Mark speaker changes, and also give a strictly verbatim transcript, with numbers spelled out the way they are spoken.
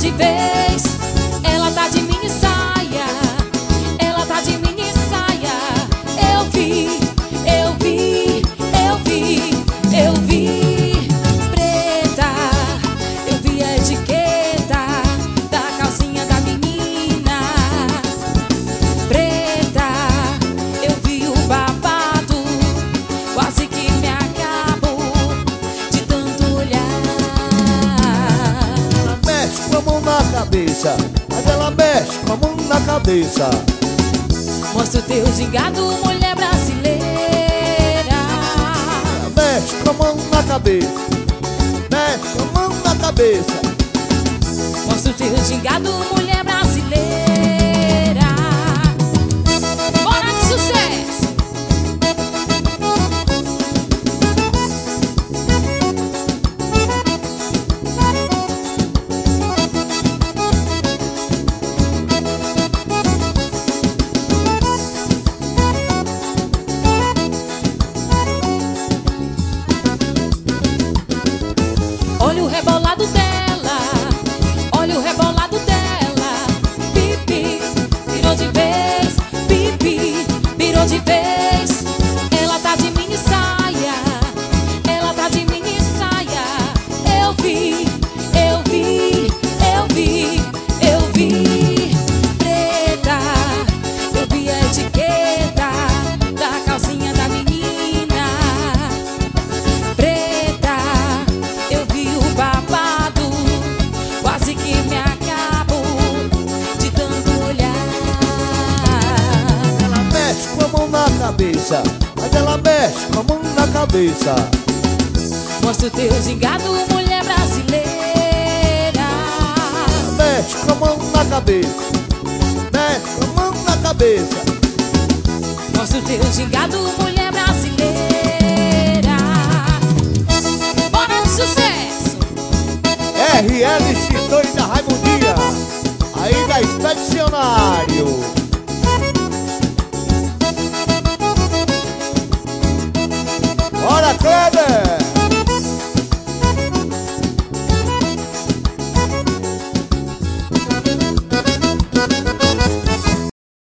Speaker 1: de vez. Ela tá de mini saia, ela tá de mini saia. Eu vi, eu vi, eu vi, eu vi. Preta, eu vi a etiqueta da calcinha da menina. Preta, eu vi o babado, quase que me acabo de tanto olhar.
Speaker 2: Ela mexe com a mão na cabeça, mas ela mexe com a mão na cabeça.
Speaker 1: Mostra o teu gingado, mulher brasileira.
Speaker 2: Ela mexe com a mão na cabeça, mexe com a mão na cabeça.
Speaker 1: Mostra o teu gingado, mulher brasileira. Bora de sucesso! Olha o rebolado dela, olha o rebolado dela. Pipi, virou de vez, pipi, virou de vez. Ela tá de mini saia, ela tá de mini saia. Eu vi, eu vi, eu vi, eu vi. Preta, eu vi a etiqueta da calcinha da menina. Preta, eu vi o babado, quase que me acabo de tanto olhar.
Speaker 2: Ela mexe com a mão na cabeça, mas ela mexe com a mão na cabeça.
Speaker 1: Mostra o teu gingado, mulher brasileira.
Speaker 2: Ela mexe com a mão na cabeça, mexe com a mão na cabeça.
Speaker 1: Mostra o teu gingado, mulher brasileira. Bora de sucesso!
Speaker 2: R L Chitone da Raimundinha, aí da Expedicionário. Bora, Kleber!